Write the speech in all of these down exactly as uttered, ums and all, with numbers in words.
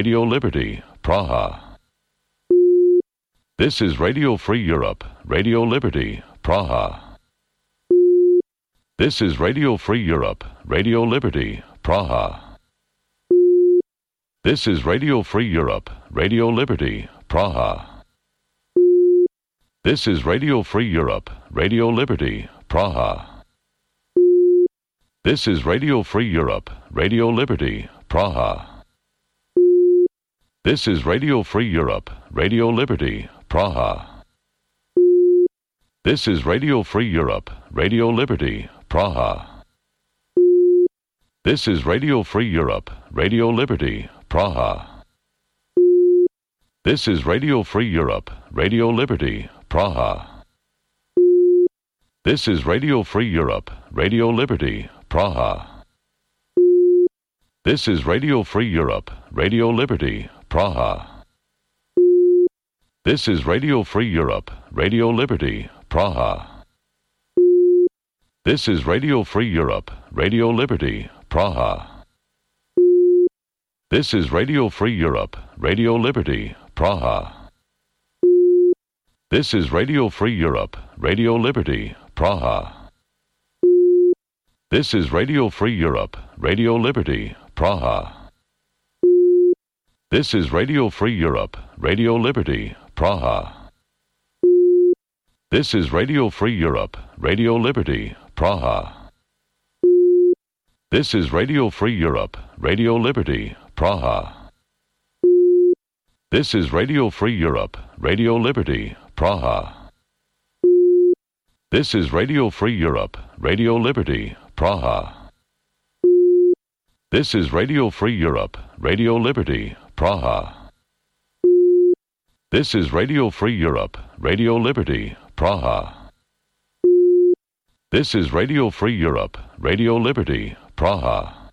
Radio Liberty, Praha. This is Radio Free Europe, Radio Liberty, Praha. This is Radio Free Europe, Radio Liberty, Praha. This is Radio Free Europe, Radio Liberty, Praha. This is Radio Free Europe, Radio Liberty, Praha. This is Radio Free Europe, Radio Liberty, Praha. This is Radio Free Europe, Radio Liberty, Praha. This is Radio Free Europe, Radio Liberty, Praha. This is Radio Free Europe, Radio Liberty, Praha. This is Radio Free Europe, Radio Liberty, Praha. This is Radio Free Europe, Radio Liberty, Praha. This is Radio Free Europe, Radio Liberty, Praha. This is Radio Free Europe, Radio Liberty, Praha. This is Radio Free Europe, Radio Liberty, Praha. This is Radio Free Europe, Radio Liberty, Praha. This is Radio Free Europe, Radio Liberty, Praha. This is Radio Free Europe, Radio Liberty, Praha. This is Radio Free Europe, Radio Liberty, Praha. This is Radio Free Europe, Radio Liberty, Praha. This is Radio Free Europe, Radio Liberty, Praha. This is Radio Free Europe, Radio Liberty, Praha. This is Radio Free Europe, Radio Liberty, Praha. This is Radio Free Europe, Radio Liberty, Praha. This is Radio Free Europe, Radio Liberty, Praha. This is Radio Free Europe, Radio Liberty, Praha.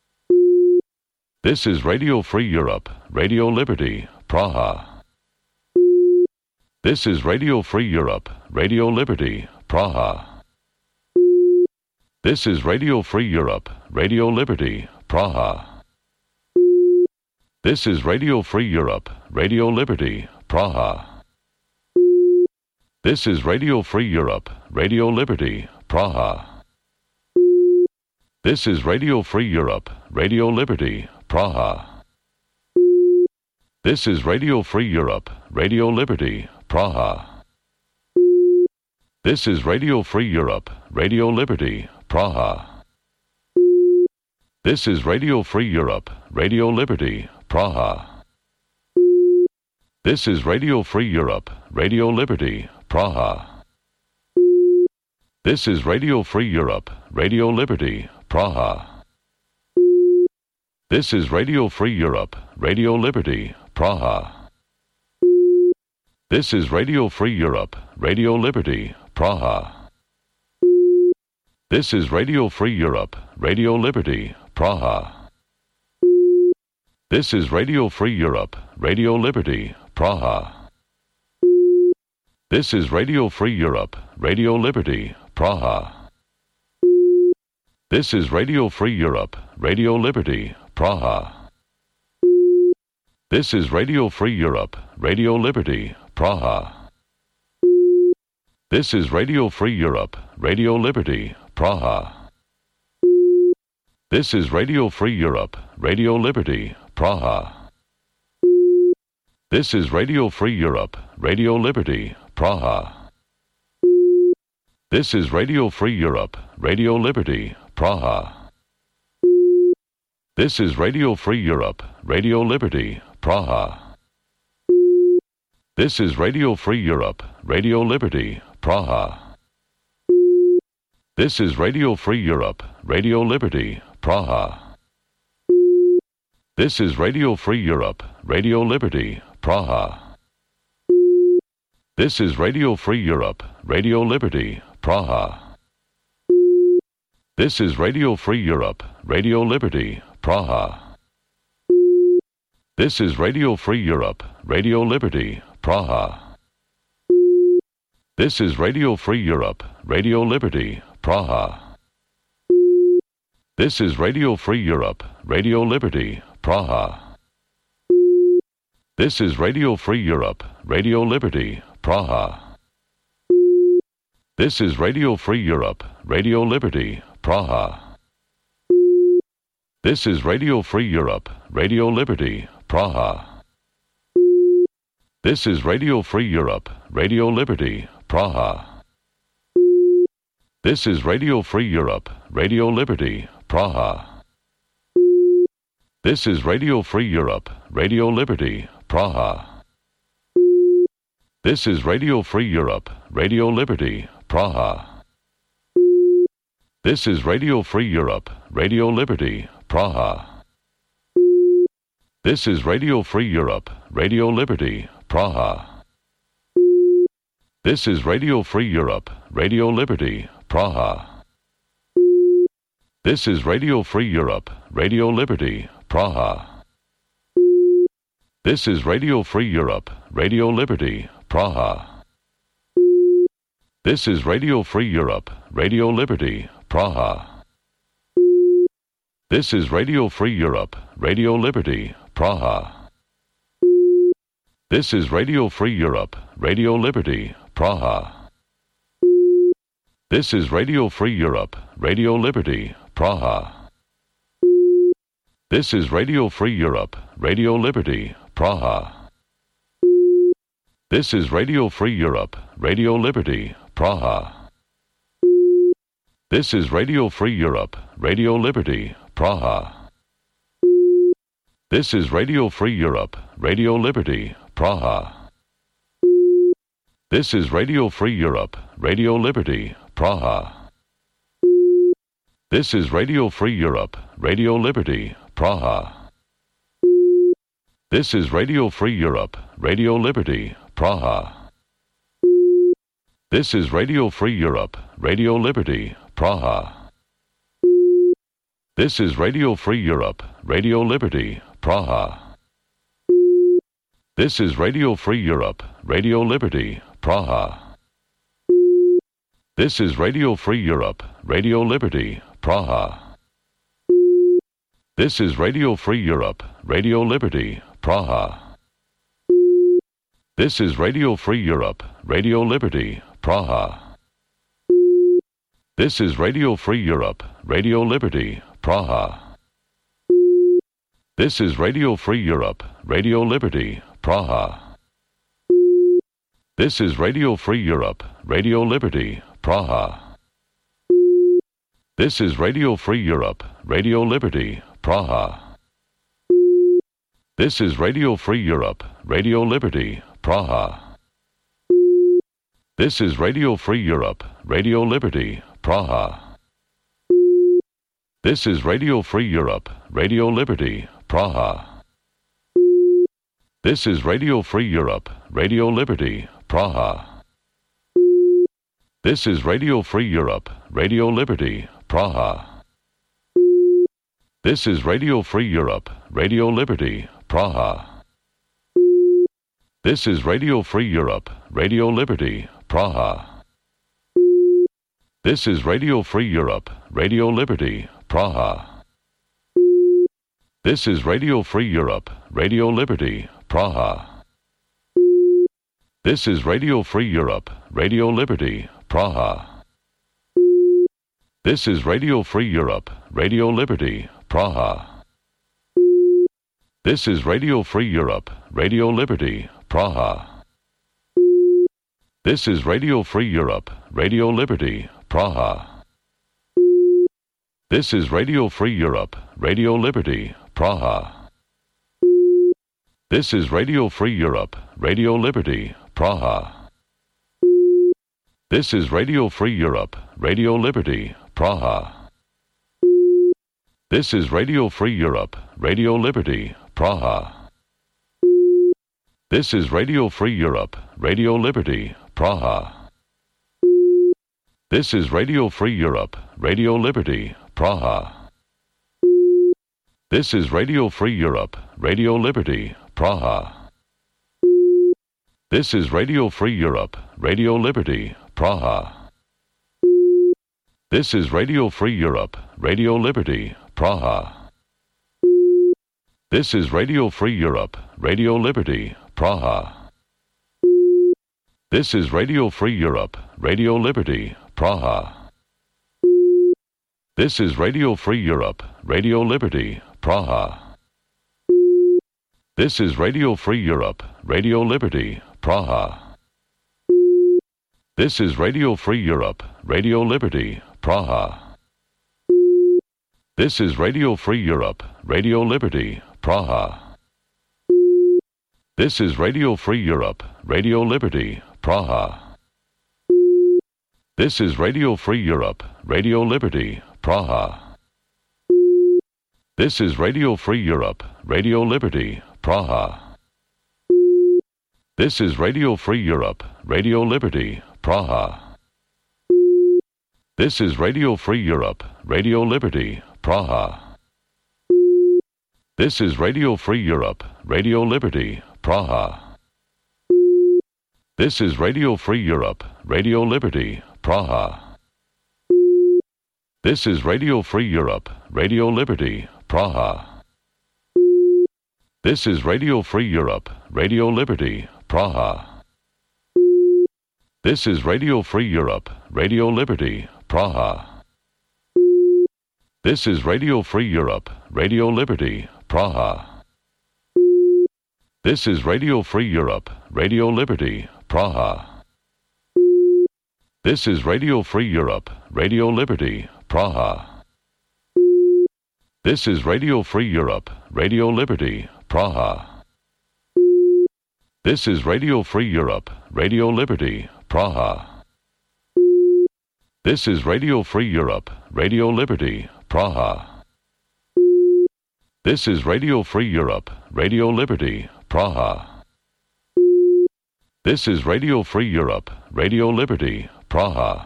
This is Radio Free Europe, Radio Liberty, Praha. This is Radio Free Europe, Radio Liberty, Praha. This is Radio Free Europe, Radio Liberty, Praha. This is Radio Free Europe, Radio Liberty, Praha. This is Radio Free Europe, Radio Liberty, Praha. This is Radio Free Europe, Radio Liberty, Praha. This is Radio Free Europe, Radio Liberty, Praha. This is Radio Free Europe, Radio Liberty, Praha. This is Radio Free Europe, Radio Liberty, Praha. This is Radio Free Europe, Radio Liberty, Praha. This is Radio Free Europe, Radio Liberty, Praha. This is Radio Free Europe, Radio Liberty, Praha. This is Radio Free Europe, Radio Liberty, Praha. This is Radio Free Europe, Radio Liberty, Praha. This is Radio Free Europe, Radio Liberty, Praha. This is Radio Free Europe, Radio Liberty, Praha. This is Radio Free Europe, Radio Liberty, Praha. This is Radio Free Europe, Radio Liberty, Praha. This is Radio Free Europe, Radio Liberty, Praha. This is Radio Free Europe, Radio Liberty, Praha. This is Radio Free Europe, Radio Liberty, Praha. This is Radio Free Europe, Radio Liberty, Praha. This is Radio Free Europe, Radio Liberty, Praha. This is Radio Free Europe, Radio Liberty, Praha. This is Radio Free Europe, Radio Liberty, Praha. This is Radio Free Europe, Radio Liberty, Praha. This is Radio Free Europe, Radio Liberty, Praha. This is Radio Free Europe, Radio Liberty, Praha. This is Radio Free Europe, Radio Liberty, Praha. This is Radio Free Europe, Radio Liberty, Praha. This is Radio Free Europe, Radio Liberty, Praha. This is Radio Free Europe, Radio Liberty, Praha. This is Radio Free Europe, Radio Liberty, Praha. This is Radio Free Europe, Radio Liberty, Praha. This is Radio Free Europe, Radio Liberty, Praha. This is Radio Free Europe, Radio Liberty, Praha. This is Radio Free Europe, Radio Liberty, Praha. This is Radio Free Europe, Radio Liberty, Praha. This is Radio Free Europe, Radio Liberty, Praha. This is Radio Free Europe, Radio Liberty, Praha. This is Radio Free Europe, Radio Liberty, Praha. This is Radio Free Europe, Radio Liberty, Praha. This is Radio Free Europe, Radio Liberty, Praha. This is Radio Free Europe, Radio Liberty, Praha. This is Radio Free Europe, Radio Liberty, Praha. This is Radio Free Europe, Radio Liberty, Praha. This is Radio Free Europe, Radio Liberty, Praha. This is Radio Free Europe, Radio Liberty, Praha. This is Radio Free Europe, Radio Liberty, Praha. This is Radio Free Europe, Radio Liberty, Praha. This is Radio Free Europe, Radio Liberty, Praha. This is Radio Free Europe, Radio Liberty, Praha. This is Radio Free Europe, Radio Liberty, Praha. This is Radio Free Europe, Radio Liberty, Praha. This is Radio Free Europe, Radio Liberty, Praha. This is Radio Free Europe, Radio Liberty, Praha. This is Radio Free Europe, Radio Liberty, Praha. This is Radio Free Europe, Radio Liberty, Praha. This is Radio Free Europe, Radio Liberty, Praha. This is Radio Free Europe, Radio Liberty, Praha. This is Radio Free Europe, Radio Liberty, Praha. This is Radio Free Europe, Radio Liberty, Praha. This is Radio Free Europe, Radio Liberty, Praha. This is Radio Free Europe, Radio Liberty, Praha. This is Radio Free Europe, Radio Liberty, Praha. This is Radio Free Europe, Radio Liberty, Praha. This is Radio Free Europe, Radio Liberty, Praha. This is Radio Free Europe, Radio Liberty, Praha. This is Radio Free Europe, Radio Liberty, Praha. This is Radio Free Europe, Radio Liberty, Praha. This is Radio Free Europe, Radio Liberty, Praha. This is Radio Free Europe, Radio Liberty, Praha. This is Radio Free Europe, Radio Liberty, Praha. This is Radio Free Europe, Radio Liberty, Praha. This is Radio Free Europe, Radio Liberty, Praha. This is Radio Free Europe, Radio Liberty, Praha. This is Radio Free Europe, Radio Liberty, Praha. This is Radio Free Europe, Radio Liberty, Praha. This is Radio Free Europe, Radio Liberty, Praha. This is Radio Free Europe, Radio Liberty, Praha. This is Radio Free Europe, Radio Liberty, Praha. This is Radio Free Europe, Radio Liberty, Praha. This is Radio Free Europe, Radio Liberty, Praha. This is Radio Free Europe, Radio Liberty, Praha. This is Radio Free Europe, Radio Liberty, Praha. This is Radio Free Europe, Radio Liberty, Praha. This is Radio Free Europe, Radio Liberty, Praha. This is Radio Free Europe, Radio Liberty, Praha. This is Radio Free Europe, Radio Liberty, Praha. This is Radio Free Europe, Radio Liberty, Praha. This is Radio Free Europe, Radio Liberty, Praha. This is Radio Free Europe, Radio Liberty, Praha. This is Radio Free Europe, Radio Liberty, Praha. This is Radio Free Europe, Radio Liberty, Praha. This is Radio Free Europe, Radio Liberty, Praha. This is Radio Free Europe, Radio Liberty, Praha. This is Radio Free Europe, Radio Liberty, Praha. This is Radio Free Europe, Radio Liberty, Praha. This is Radio Free Europe, Radio Liberty, Praha. This is Radio Free Europe, Radio Liberty, Praha. This is Radio Free Europe, Radio Liberty, Praha. This is Radio Free Europe, Radio Liberty, Praha. This is Radio Free Europe, Radio Liberty, Praha. This is Radio Free Europe, Radio Liberty, Praha. This is Radio Free Europe, Radio Liberty, Praha. This is Radio Free Europe, Radio Liberty, Praha. This is Radio Free Europe, Radio Liberty, Praha. This is Radio Free Europe, Radio Liberty, Praha. This is Radio Free Europe, Radio Liberty, Praha. This is Radio Free Europe, Radio Liberty, Praha.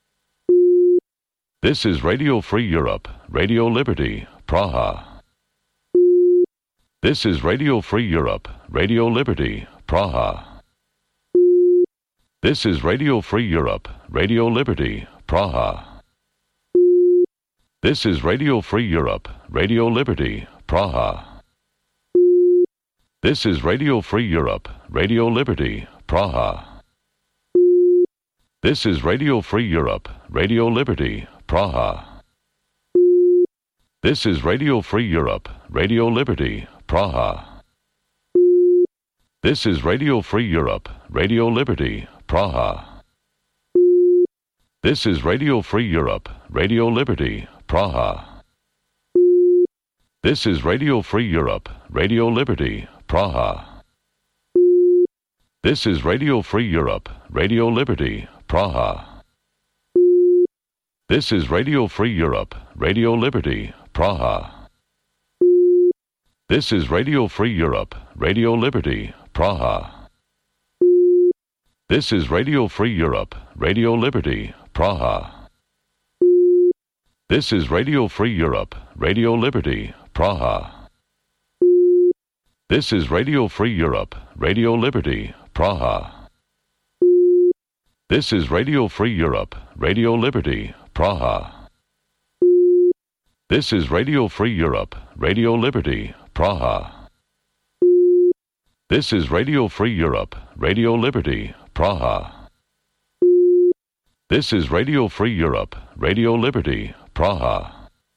This is Radio Free Europe, Radio Liberty, Praha. This is Radio Free Europe, Radio Liberty, Praha. This is Radio Free Europe, Radio Liberty, Praha. This is Radio Free Europe, Radio Liberty, Praha. This is Radio Free Europe, Radio Liberty, Praha. This is Radio Free Europe, Radio Liberty, Praha. This is Radio Free Europe, Radio Liberty, Praha. This is Radio Free Europe, Radio Liberty, Praha. This is Radio Free Europe, Radio Liberty, Praha. This is Radio Free Europe, Radio Liberty, Praha. This is Radio Free Europe, Radio Liberty, Praha. This is Radio Free Europe, Radio Liberty, Praha. This is Radio Free Europe, Radio Liberty, Praha. This is Radio Free Europe, Radio Liberty, Praha. This is Radio Free Europe, Radio Liberty, Praha. This is Radio Free Europe, Radio Liberty, Praha. This is Radio Free Europe, Radio Liberty, Praha. This is Radio Free Europe, Radio Liberty, Praha. This is Radio Free Europe, Radio Liberty, Praha. This is Radio Free Europe, Radio Liberty, Praha.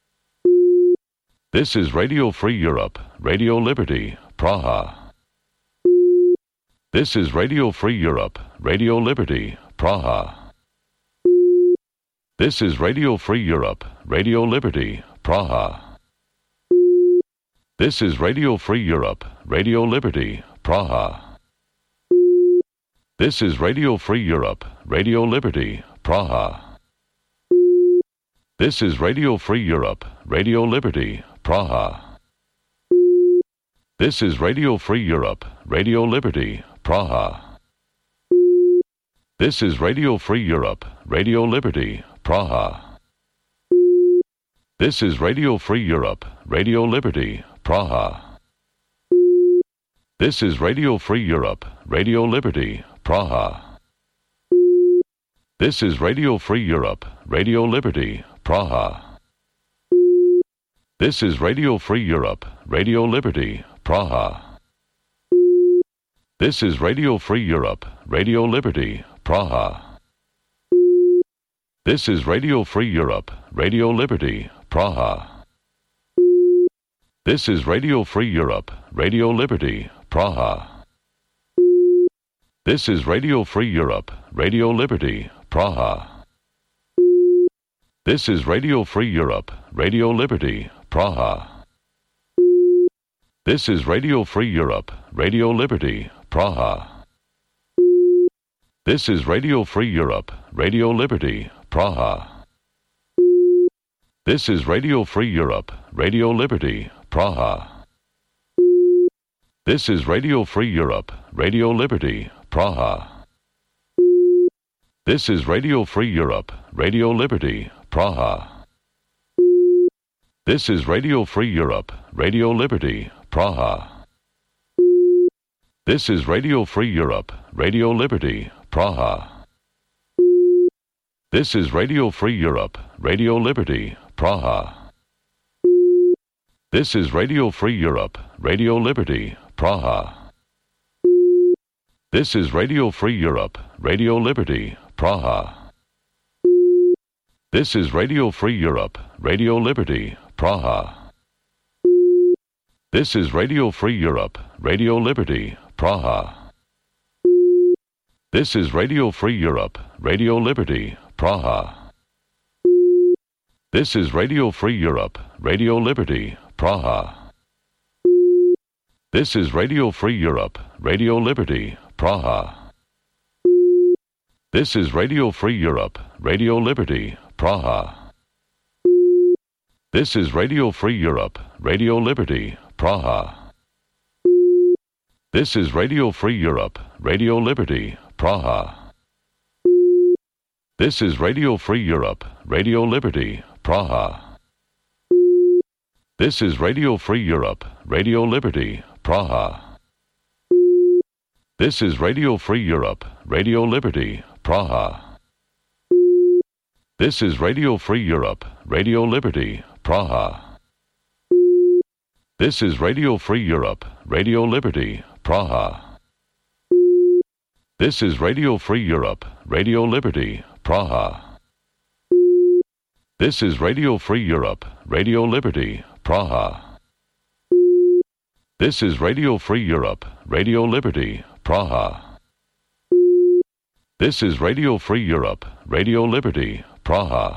This is Radio Free Europe, Radio Liberty, Praha. This is Radio Free Europe, Radio Liberty, Praha. This is Radio Free Europe, Radio Liberty, Praha. This is Radio Free Europe, Radio Liberty, Praha. This is Radio Free Europe, Radio Liberty, Praha. This is Radio Free Europe, Radio Liberty, Praha. This is Radio Free Europe, Radio Liberty, Praha. This is Radio Free Europe, Radio Liberty, Praha. This is Radio Free Europe, Radio Liberty, Praha. This is Radio Free Europe, Radio Liberty, Praha. This is Radio Free Europe, Radio Liberty, Praha. This is Radio Free Europe, Radio Liberty, Praha. This is Radio Free Europe, Radio Liberty, Praha. This is Radio Free Europe, Radio Liberty, Praha. This is Radio Free Europe, Radio Liberty, Praha. This is Radio Free Europe, Radio Liberty, Praha. This is Radio Free Europe, Radio Liberty, Praha. This is Radio Free Europe, Radio Liberty, Praha. This is Radio Free Europe, Radio Liberty, Praha. This is Radio Free Europe, Radio Liberty, Praha. This is Radio Free Europe, Radio Liberty, Praha. This is Radio Free Europe, Radio Liberty, Praha. This is Radio Free Europe, Radio Liberty, Praha. This is Radio Free Europe, Radio Liberty, Praha. This is Radio Free Europe, Radio Liberty, Praha. This is Radio Free Europe, Radio Liberty, Praha. This is Radio Free Europe, Radio Liberty, Praha. This is Radio Free Europe, Radio Liberty, Praha. This is Radio Free Europe, Radio Liberty, Praha. This is Radio Free Europe, Radio Liberty, Praha. This is Radio Free Europe, Radio Liberty, Praha. This is Radio Free Europe, Radio Liberty, Praha. This is Radio Free Europe, Radio Liberty, Praha. This is Radio Free Europe, Radio Liberty, Praha. This is Radio Free Europe, Radio Liberty, Praha. This is Radio Free Europe, Radio Liberty, Praha. This is Radio Free Europe, Radio Liberty, Praha. This is Radio Free Europe, Radio Liberty, Praha. This is Radio Free Europe, Radio Liberty, Praha. This is Radio Free Europe, Radio Liberty, Praha. This is Radio Free Europe, Radio Liberty, Praha. This is Radio Free Europe, Radio Liberty, Praha. This is Radio Free Europe, Radio Liberty, Praha. This is Radio Free Europe, Radio Liberty, Praha.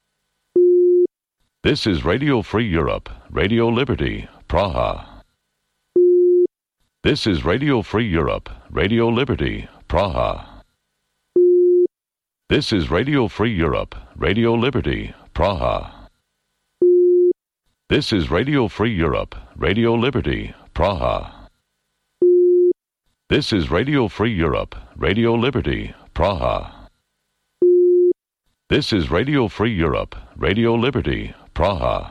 This is Radio Free Europe, Radio Liberty, Praha. This is Radio Free Europe, Radio Liberty, Praha. This is Radio Free Europe, Radio Liberty, Praha. This is Radio Free Europe, Radio Liberty, Praha. This is Radio Free Europe, Radio Liberty, Praha. This is Radio Free Europe, Radio Liberty, Praha.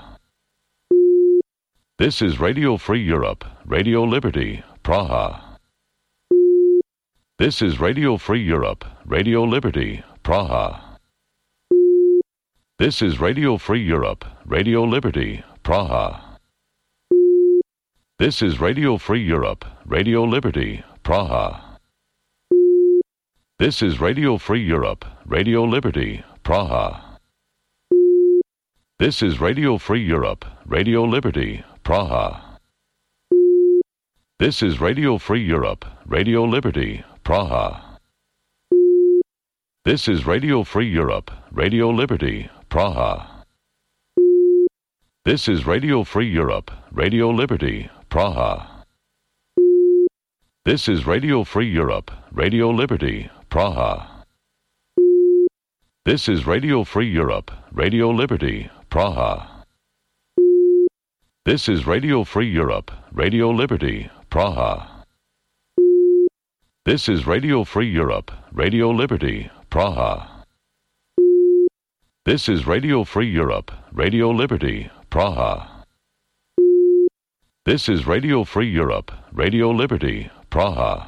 This is Radio Free Europe, Radio Liberty, Praha. This is Radio Free Europe, Radio Liberty, Praha. This is Radio Free Europe, Radio Liberty, Praha. This is Radio Free Europe, Radio Liberty, Praha. This is Radio Free Europe, Radio Liberty, Praha. This is Radio Free Europe, Radio Liberty, Praha. This is Radio Free Europe, Radio Liberty, Praha. This is Radio Free Europe, Radio Liberty, Praha. This is Radio Free Europe, Radio Liberty, Praha. This is Radio Free Europe, Radio Liberty, Praha. This is Radio Free Europe, Radio Liberty, Praha. This is Radio Free Europe, Radio Liberty, Praha. This is Radio Free Europe, Radio Liberty, Praha. This is Radio Free Europe, Radio Liberty, Praha. This is Radio Free Europe, Radio Liberty, Praha.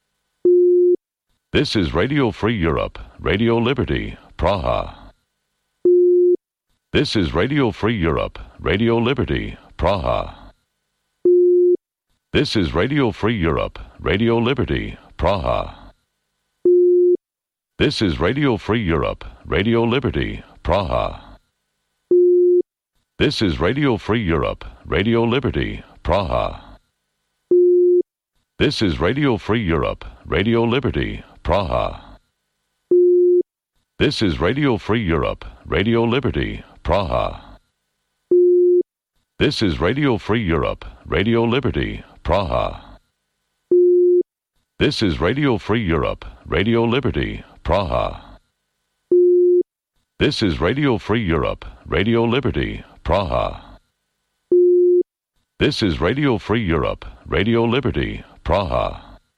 This is Radio Free Europe, Radio Liberty, Praha. This is Radio Free Europe, Radio Liberty, Praha. This is Radio Free Europe, Radio Liberty, Praha. This is Radio Free Europe, Radio Liberty, Praha. This is Radio Free Europe, Radio Liberty, Praha. This is Radio Free Europe, Radio Liberty, Praha. This is Radio Free Europe, Radio Liberty, Praha. This is Radio Free Europe, Radio Liberty, Praha. This is Radio Free Europe, Radio Liberty, Praha. This is Radio Free Europe, Radio Liberty, Praha. This is Radio Free Europe, Radio Liberty, Praha.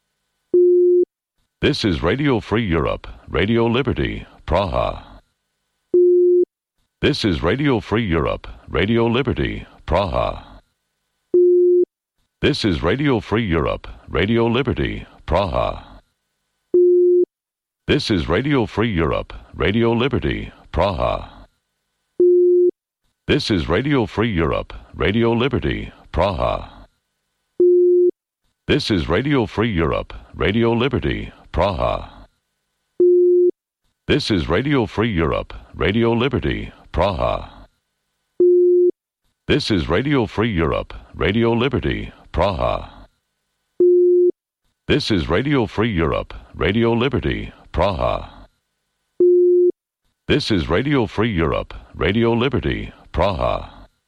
This is Radio Free Europe, Radio Liberty, Praha. This is Radio Free Europe, Radio Liberty, Praha. This is Radio Free Europe, Radio Liberty, Praha. This is Radio Free Europe, Radio Liberty, Praha. This is Radio Free Europe, Radio Liberty, Praha. This is Radio Free Europe, Radio Liberty, Praha. This is Radio Free Europe, Radio Liberty, Praha. This is Radio Free Europe, Radio Liberty, Praha. This is Radio Free Europe, Radio Liberty, Praha. This is Radio Free Europe, Radio Liberty, Praha.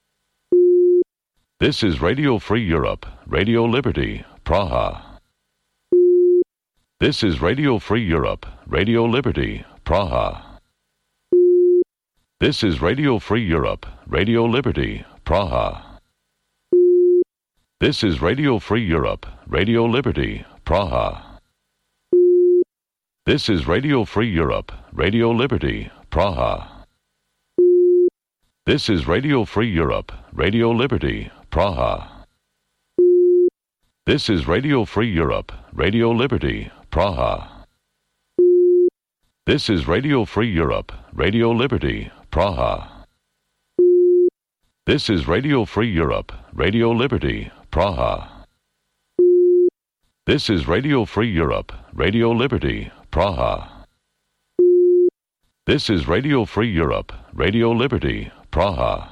This is Radio Free Europe, Radio Liberty, Praha. This is Radio Free Europe, Radio Liberty, Praha. This is Radio Free Europe, Radio Liberty, Praha. This is Radio Free Europe, Radio Liberty, Praha. This is Radio Free Europe, Radio Liberty, Praha. This is Radio Free Europe, Radio Liberty, Praha. This is Radio Free Europe, Radio Liberty, Praha. This is Radio Free Europe, Radio Liberty, Praha. This is Radio Free Europe, Radio Liberty, Praha. This is Radio Free Europe, Radio Liberty, Praha. This is Radio Free Europe, Radio Liberty, Praha.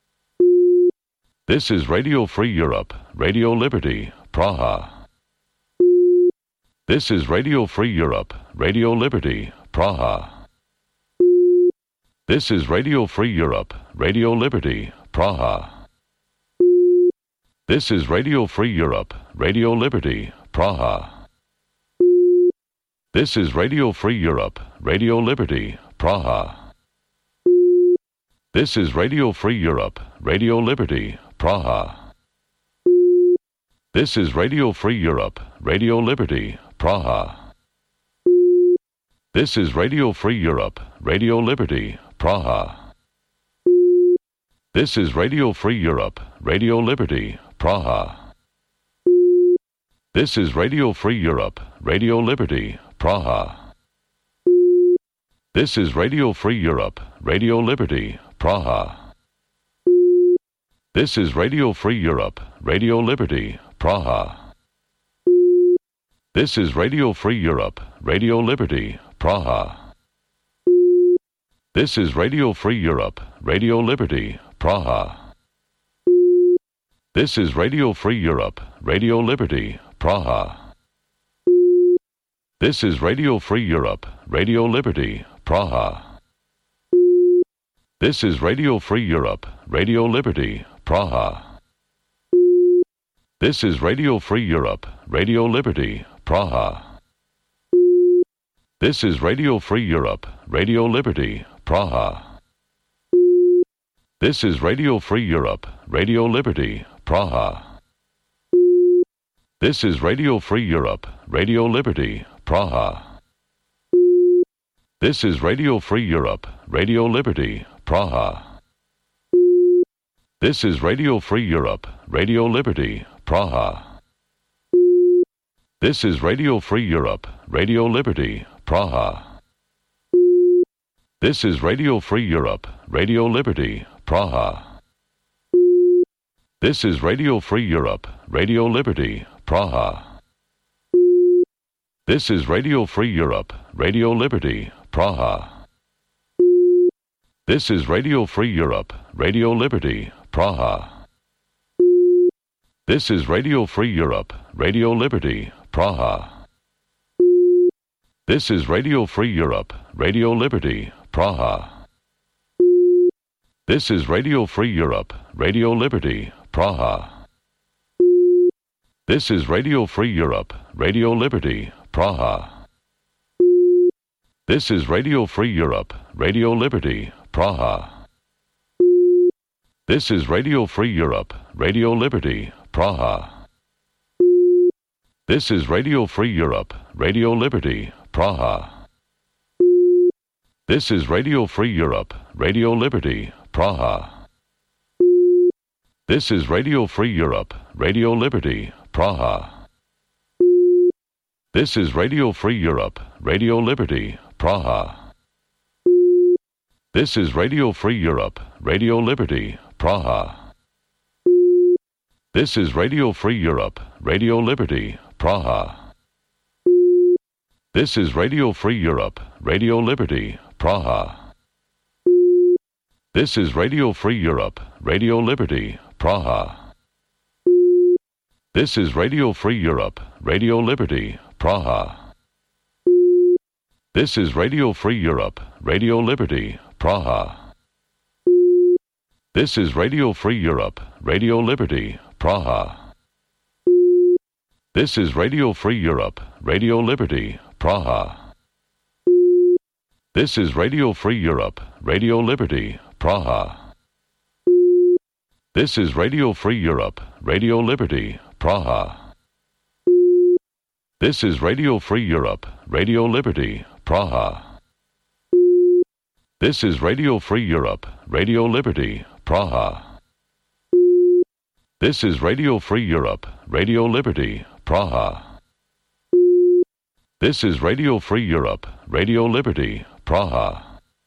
This is Radio Free Europe, Radio Liberty, Praha. This is Radio Free Europe, Radio Liberty, Praha. This is Radio Free Europe, Radio Liberty, Praha. This is Radio Free Europe, Radio Liberty, Praha. This is Radio Free Europe, Radio Liberty, Praha. This is Radio Free Europe, Radio Liberty, Praha. This is Radio Free Europe, Radio Liberty, Praha. This is Radio Free Europe, Radio Liberty, Praha. This is Radio Free Europe, Radio Liberty, Praha. This is Radio Free Europe, Radio Liberty, Praha. This is Radio Free Europe, Radio Liberty, Praha. This is Radio Free Europe, Radio Liberty, Praha. This is Radio Free Europe, Radio Liberty, Praha. This is Radio Free Europe, Radio Liberty, Praha. This is Radio Free Europe, Radio Liberty, Praha. This is Radio Free Europe, Radio Liberty, Praha. This is Radio Free Europe, Radio Liberty, Praha. This is Radio Free Europe, Radio Liberty, Praha. This is Radio Free Europe, Radio Liberty, Praha. This is Radio Free Europe, Radio Liberty, Praha. This is Radio Free Europe, Radio Liberty, Praha. This is Radio Free Europe, Radio Liberty, Praha. This is Radio Free Europe, Radio Liberty, Praha. This is Radio Free Europe, Radio Liberty, Praha. This is Radio Free Europe, Radio Liberty, Praha. This is Radio Free Europe, Radio Liberty, Praha. This is Radio Free Europe, Radio Liberty, Praha. This is Radio Free Europe, Radio Liberty, Praha. This is Radio Free Europe, Radio Liberty, Praha. This is Radio Free Europe, Radio Liberty, Praha. This is Radio Free Europe, Radio Liberty, Praha. This is Radio Free Europe, Radio Liberty, Praha. This is Radio Free Europe, Radio Liberty, Praha. This is Radio Free Europe, Radio Liberty, Praha. This is Radio Free Europe, Radio Liberty, Praha. This is Radio Free Europe, Radio Liberty, Praha. This is Radio Free Europe, Radio Liberty, Praha. This is Radio Free Europe, Radio Liberty, Praha. This is Radio Free Europe, Radio Liberty, Praha. This is Radio Free Europe, Radio Liberty, Praha. This is Radio Free Europe, Radio Liberty, Praha. This is Radio Free Europe, Radio Liberty, Praha. This is Radio Free Europe, Radio Liberty, Praha. This is Radio Free Europe, Radio Liberty, Praha. This is Radio Free Europe, Radio Liberty, Praha. This is Radio Free Europe, Radio Liberty, Praha. This is Radio Free Europe, Radio Liberty, Praha. This is Radio Free Europe, Radio Liberty, Praha. This is Radio Free Europe, Radio Liberty, Praha. This is Radio Free Europe, Radio Liberty, Praha. This is Radio Free Europe, Radio Liberty, Praha. This is Radio Free Europe, Radio Liberty, Praha.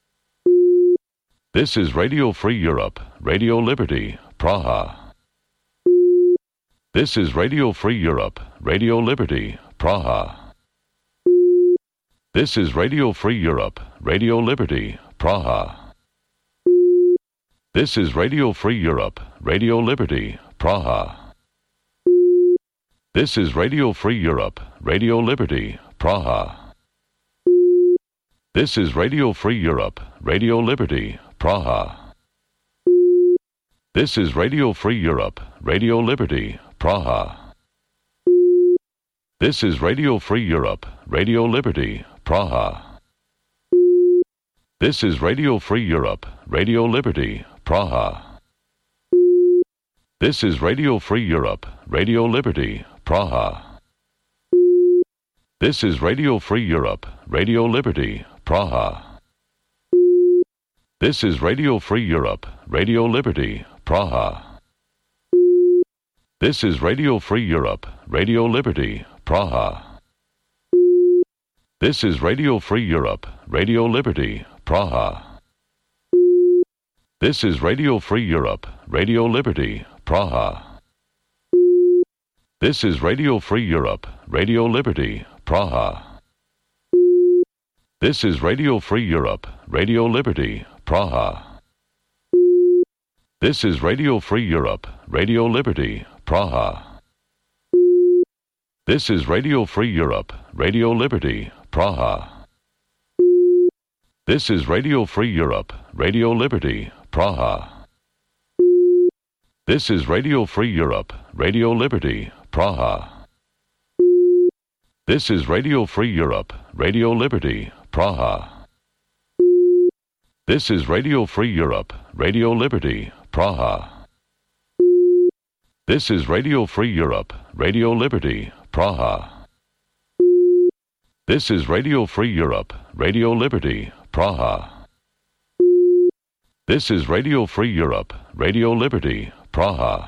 This is Radio Free Europe, Radio Liberty, Praha. This is Radio Free Europe, Radio Liberty, Praha. This is Radio Free Europe, Radio Liberty, Praha. This is Radio Free Europe, Radio Liberty, Praha. This is Radio Free Europe, Radio Liberty, Praha. This is Radio Free Europe, Radio Liberty, Praha. This is Radio Free Europe, Radio Liberty, Praha. This is Radio Free Europe, Radio Liberty, Praha. This is Radio Free Europe, Radio Liberty, Praha. This is Radio Free Europe, Radio Liberty, Praha. This is Radio Free Europe, Radio Liberty, Praha. This is Radio Free Europe, Radio Liberty, Praha. This is Radio Free Europe, Radio Liberty, Praha. This is Radio Free Europe, Radio Liberty, Praha. This is Radio Free Europe, Radio Liberty, Praha. This is Radio Free Europe, Radio Liberty, Praha. This is Radio Free Europe, Radio Liberty, Praha. This is Radio Free Europe, Radio Liberty, Praha. This is Radio Free Europe, Radio Liberty, Praha. This is Radio Free Europe, Radio Liberty, Praha. This is Radio Free Europe, Radio Liberty, Praha. This is Radio Free Europe, Radio Liberty, Praha. This is Radio Free Europe, Radio Liberty, Praha. This is Radio Free Europe, Radio Liberty, Praha. This is Radio Free Europe, Radio Liberty, Praha. This is Radio Free Europe, Radio Liberty, Praha.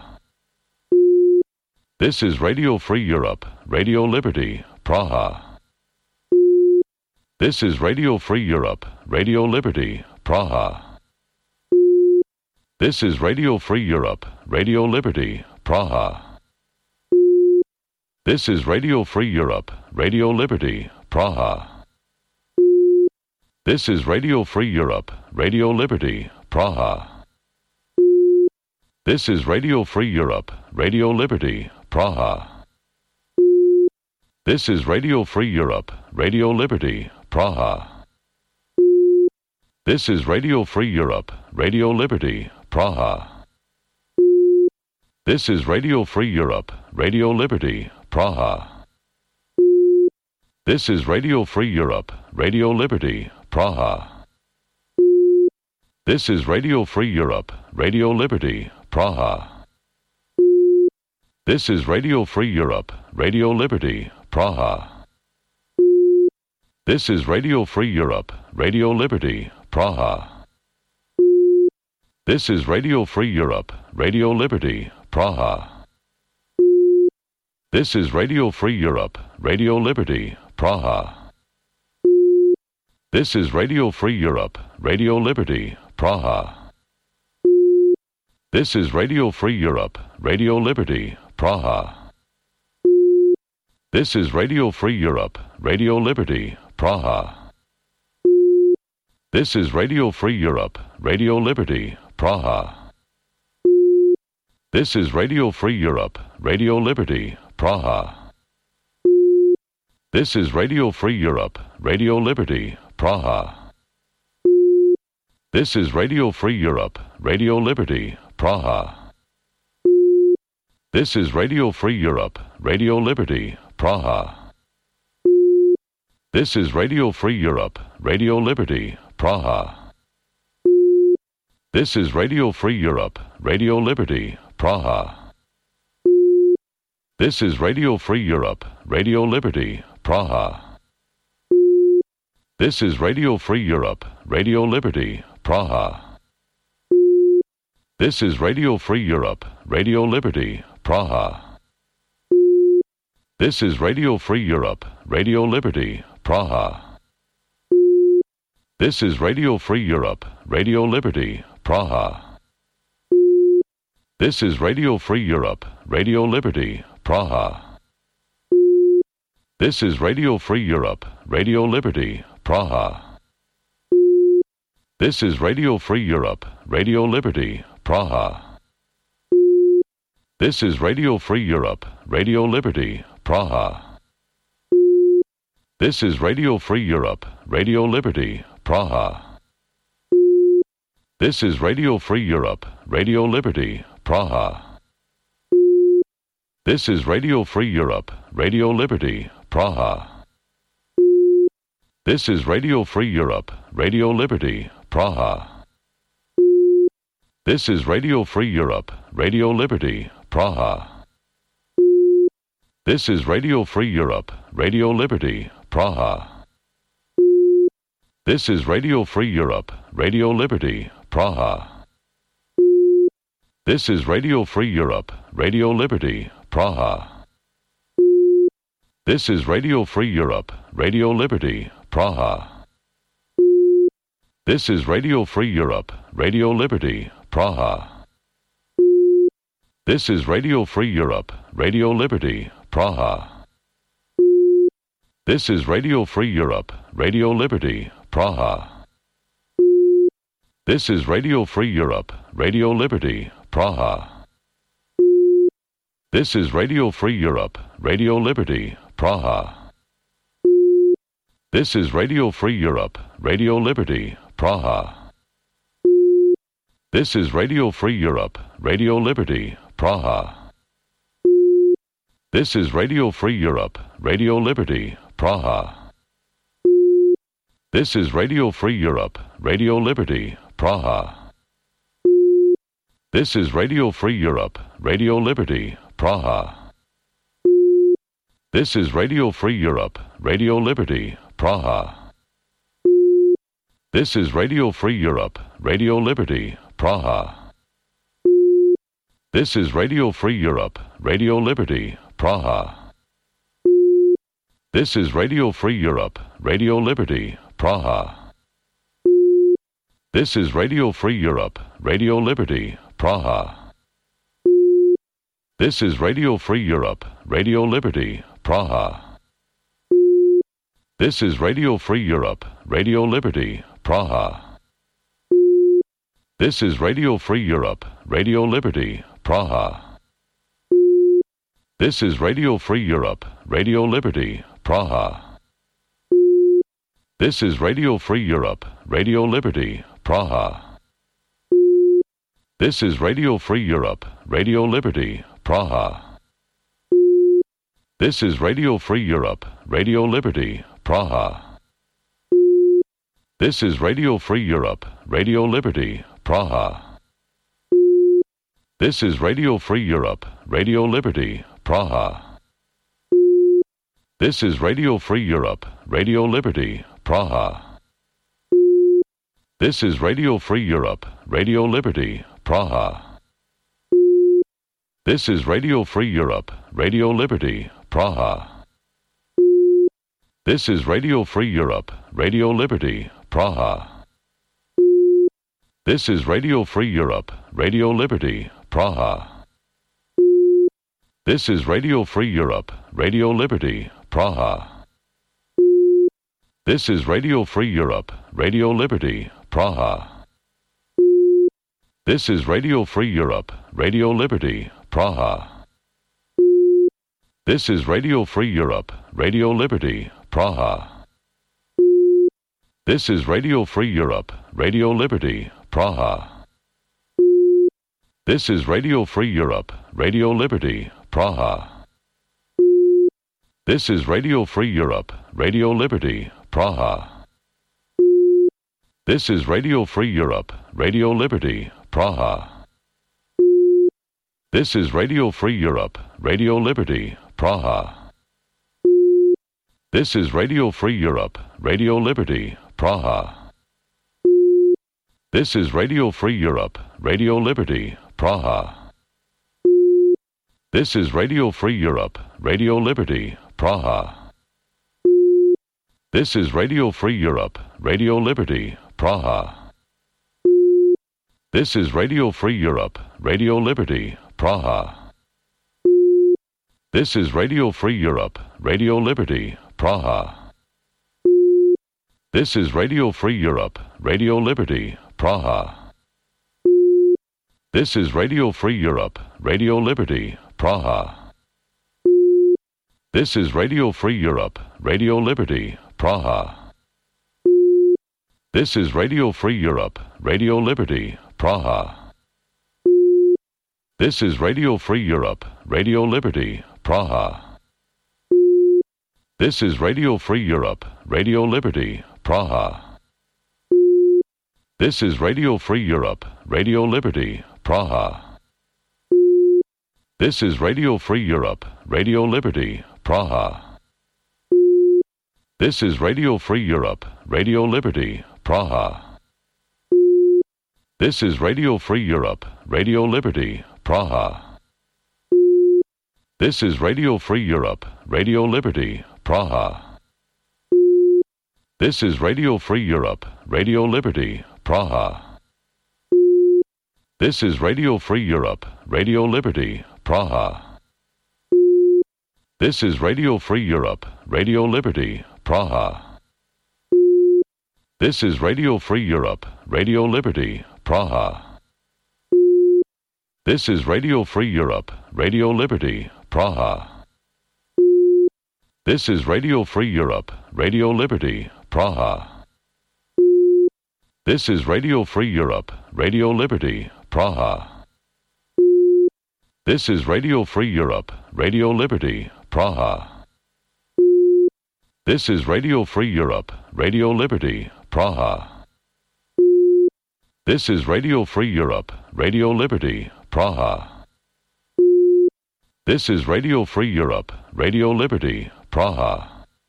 This is Radio Free Europe, Radio Liberty, Praha. This is Radio Free Europe, Radio Liberty, Praha. This is Radio Free Europe, Radio Liberty, Praha. This is Radio Free Europe, Radio Liberty, Praha. This is Radio Free Europe, Radio Liberty, Praha. This is Radio Free Europe, Radio Liberty, Praha. This is Radio Free Europe, Radio Liberty, Praha. This is Radio Free Europe, Radio Liberty, Praha. This is Radio Free Europe, Radio Liberty, Praha. This is Radio Free Europe, Radio Liberty, Praha. This is Radio Free Europe, Radio Liberty, Praha. This is Radio Free Europe, Radio Liberty, Praha. This is Radio Free Europe, Radio Liberty, Praha. This is Radio Free Europe, Radio Liberty, Praha. This is Radio Free Europe, Radio Liberty, Praha. This is Radio Free Europe, Radio Liberty, Praha. This is Radio Free Europe, Radio Liberty, Praha. This is Radio Free Europe, Radio Liberty, Praha. This is Radio Free Europe, Radio Liberty, Praha. This is Radio Free Europe, Radio Liberty, Praha. This is Radio Free Europe, Radio Liberty, Praha. This is Radio Free Europe, Radio Liberty, Praha. This is Radio Free Europe, Radio Liberty, Praha. This is Radio Free Europe, Radio Liberty, Praha. This is Radio Free Europe, Radio Liberty, Praha. This is Radio Free Europe, Radio Liberty, Praha. This is Radio Free Europe, Radio Liberty, Praha. This is Radio Free Europe, Radio Liberty, Praha. This is Radio Free Europe, Radio Liberty, Praha. This is Radio Free Europe, Radio Liberty, Praha. This is Radio Free Europe, Radio Liberty, Praha. This is Radio Free Europe, Radio Liberty, Praha. This is Radio Free Europe, Radio Liberty, Praha. This is Radio Free Europe, Radio Liberty, Praha. This is Radio Free Europe, Radio Liberty, Praha. This is Radio Free Europe, Radio Liberty, Praha. This is Radio Free Europe, Radio Liberty, Praha. This is Radio Free Europe, Radio Liberty, Praha. This is Radio Free Europe, Radio Liberty, Praha. This is Radio Free Europe, Radio Liberty, Praha. This is Radio Free Europe, Radio Liberty, Praha. This is Radio Free Europe, Radio Liberty, Praha. This is Radio Free Europe, Radio Liberty, Praha. This is Radio Free Europe, Radio Liberty, Praha. This is Radio Free Europe, Radio Liberty, Praha. This is Radio Free Europe, Radio Liberty, Praha. This is Radio Free Europe, Radio Liberty, Praha. This is Radio Free Europe, Radio Liberty, Praha. This is Radio Free Europe, Radio Liberty, Praha. This is Radio Free Europe, Radio Liberty, Praha. This is Radio Free Europe, Radio Liberty, Praha. This is Radio Free Europe, Radio Liberty, Praha. This is Radio Free Europe, Radio Liberty, Praha. This is Radio Free Europe, Radio Liberty, Praha. This is Radio Free Europe, Radio Liberty, Praha. This is Radio Free Europe, Radio Liberty, Praha. This is Radio Free Europe, Radio Liberty, Praha. This is Radio Free Europe, Radio Liberty, Praha. This is Radio Free Europe, Radio Liberty, Praha. This is Radio Free Europe, Radio Liberty, Praha. This is Radio Free Europe, Radio Liberty, Praha. This is Radio Free Europe, Radio Liberty, Praha. This is Radio Free Europe, Radio Liberty, Praha. This is Radio Free Europe, Radio Liberty, Praha. This is Radio Free Europe, Radio Liberty, Praha. This is Radio Free Europe, Radio Liberty, Praha. This is Radio Free Europe, Radio Liberty, Praha. This is Radio Free Europe, Radio Liberty, Praha. This is Radio Free Europe, Radio Liberty, Praha. This is Radio Free Europe, Radio Liberty, Praha. This is Radio Free Europe, Radio Liberty, Praha. This is Radio Free Europe, Radio Liberty, Praha. This is Radio Free Europe, Radio Liberty, Praha. This is Radio Free Europe, Radio Liberty, Praha. This is Radio Free Europe, Radio Liberty, Praha. This is Radio Free Europe, Radio Liberty, Praha. This is Radio Free Europe, Radio Liberty, Praha. This is Radio Free Europe, Radio Liberty, Praha. This is Radio Free Europe, Radio Liberty, Praha. This is Radio Free Europe, Radio Liberty, Praha. This is Radio Free Europe, Radio Liberty, Praha. This is Radio Free Europe, Radio Liberty, Praha. This is Radio Free Europe, Radio Liberty, Praha. This is Radio Free Europe, Radio Liberty, Praha. This is Radio Free Europe, Radio Liberty, Praha. This is Radio Free Europe, Radio Liberty, Praha. This is Radio Free Europe, Radio Liberty, Praha. This is Radio Free Europe, Radio Liberty, Praha. This is Radio Free Europe, Radio Liberty, Praha. This is Radio Free Europe, Radio Liberty, Praha. This is Radio Free Europe, Radio Liberty, Praha. This is Radio Free Europe, Radio Liberty, Praha. This is Radio Free Europe, Radio Liberty, Praha. This is Radio Free Europe, Radio Liberty, Praha. This is Radio Free Europe, Radio Liberty, Praha. This is Radio Free Europe, Radio Liberty, Praha. This is Radio Free Europe, Radio Liberty, Praha. This is Radio Free Europe, Radio Liberty, Praha. This is Radio Free Europe, Radio Liberty, Praha. This is Radio Free Europe, Radio Liberty, Praha. This is Radio Free Europe, Radio Liberty, Praha. This is Radio Free Europe, Radio Liberty, Praha. This is Radio Free Europe, Radio Liberty, Praha. This is Radio Free Europe, Radio Liberty, Praha. This is Radio Free Europe, Radio Liberty, Praha. This is Radio Free Europe, Radio Liberty, Praha. This is Radio Free Europe, Radio Liberty, Praha. This is Radio Free Europe, Radio Liberty, Praha. This is Radio Free Europe, Radio Liberty, Praha.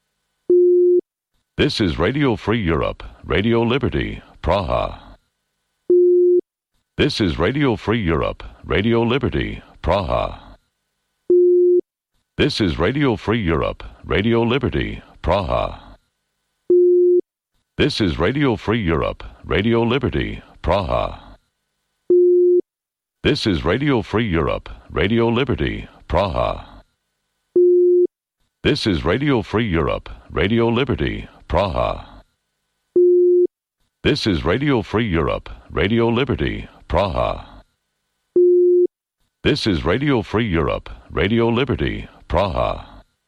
This is Radio Free Europe, Radio Liberty, Praha. This is Radio Free Europe, Radio Liberty, Praha. This is Radio Free Europe, Radio Liberty, Praha. This is Radio Free Europe, Radio Liberty, Praha. This is Radio Free Europe, Radio Liberty, Praha. This is Radio Free Europe, Radio Liberty, Praha. This is Radio Free Europe, Radio Liberty, Praha. This is Radio Free Europe, Radio Liberty, Praha.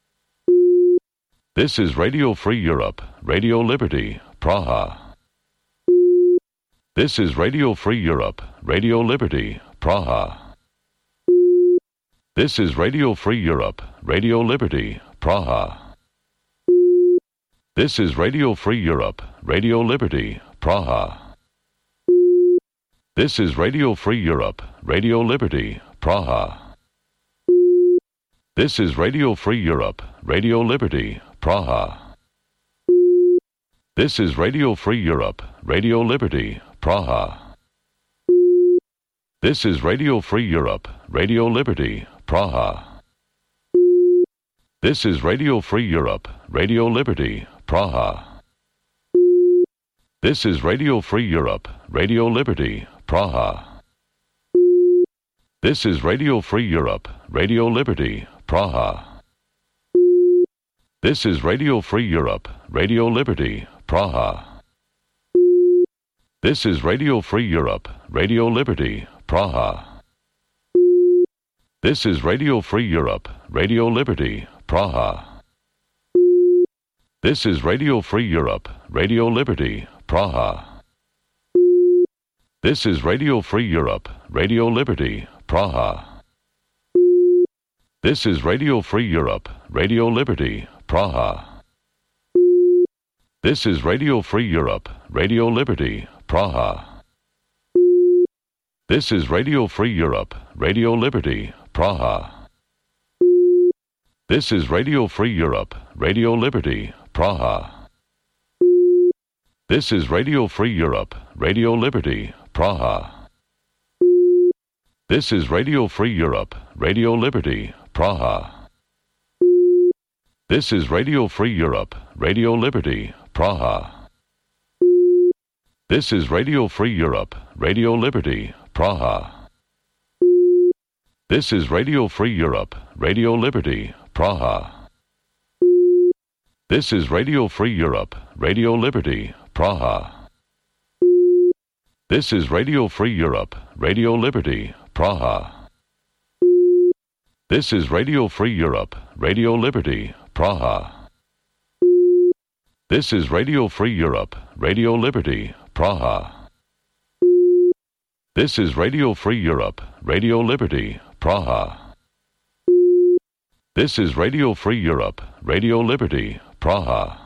This is Radio Free Europe, Radio Liberty, Praha. This is Radio Free Europe, Radio Liberty, Praha. This is Radio Free Europe, Radio Liberty, Praha. This is Radio Free Europe, Radio Liberty, Praha. This is Radio Free Europe, Radio Liberty, Praha. This is Radio Free Europe, Radio Liberty, Praha. This is Radio Free Europe, Radio Liberty, Praha. This is Radio Free Europe, Radio Liberty, Praha. This is Radio Free Europe, Radio Liberty, Praha. This is Radio Free Europe, Radio Liberty, Praha. This is Radio Free Europe, Radio Liberty, Praha. This is Radio Free Europe, Radio Liberty, Praha. This is Radio Free Europe, Radio Liberty, Praha. This is Radio Free Europe, Radio Liberty, Praha. This is Radio Free Europe, Radio Liberty, Praha. This is Radio Free Europe, Radio Liberty, Praha. This is Radio Free Europe, Radio Liberty, Praha. This is Radio Free Europe, Radio Liberty, Praha. This is Radio Free Europe, Radio Liberty, Praha. This is Radio Free Europe, Radio Liberty, Praha. This is Radio Free Europe, Radio Liberty, Praha. This is Radio Free Europe, Radio Liberty, Praha. This is Radio Free Europe, Radio Liberty, Praha. This is Radio Free Europe, Radio Liberty, Praha. This is Radio Free Europe, Radio Liberty, Praha. This is Radio Free Europe, Radio Liberty, Praha. This is Radio Free Europe, Radio Liberty, Praha. This is Radio Free Europe, Radio Liberty, Praha. This is Radio Free Europe, Radio Liberty, Praha. This is Radio Free Europe, Radio Liberty, Praha. This is Radio Free Europe, Radio Liberty, Praha.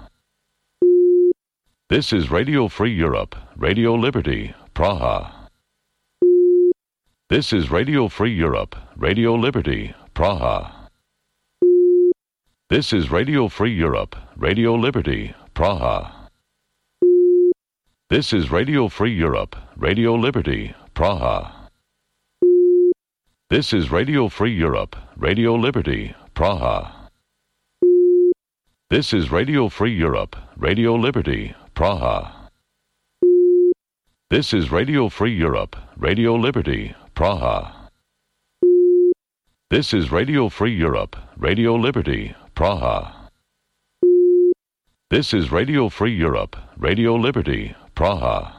This is Radio Free Europe, Radio Liberty, Praha. This is Radio Free Europe, Radio Liberty, Praha. This is Radio Free Europe, Radio Liberty, Praha. This is Radio Free Europe, Radio Liberty, Praha. This is Radio Free Europe, Radio Liberty, Praha. This is Radio Free Europe, Radio Liberty, Praha. This is Radio Free Europe, Radio Liberty, Praha. This is Radio Free Europe, Radio Liberty, Praha. This is Radio Free Europe, Radio Liberty, Praha.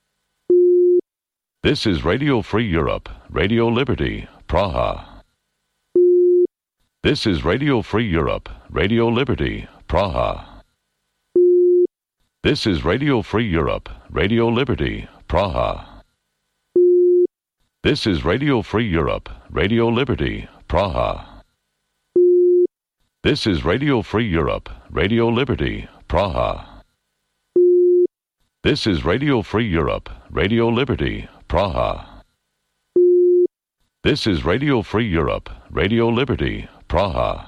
This is Radio Free Europe, Radio Liberty, Praha. This is Radio Free Europe, Radio Liberty, Praha. This is Radio Free Europe, Radio Liberty, Praha. This is Radio Free Europe, Radio Liberty, Praha. This is Radio Free Europe, Radio Liberty, Praha. This is Radio Free Europe, Radio Liberty, Praha. This is Radio Free Europe, Radio Liberty, Praha.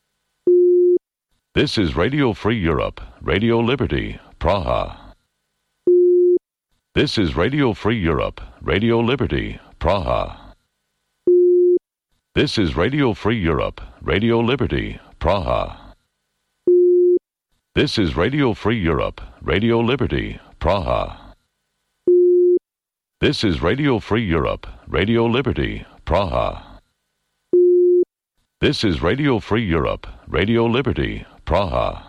This is Radio Free Europe, Radio Liberty, Praha. This is Radio Free Europe, Radio Liberty, Praha. This is Radio Free Europe, Radio Liberty, Praha. This is Radio Free Europe, Radio Liberty, Praha. This is Radio Free Europe, Radio Liberty, Praha. This is Radio Free Europe, Radio Liberty, Praha.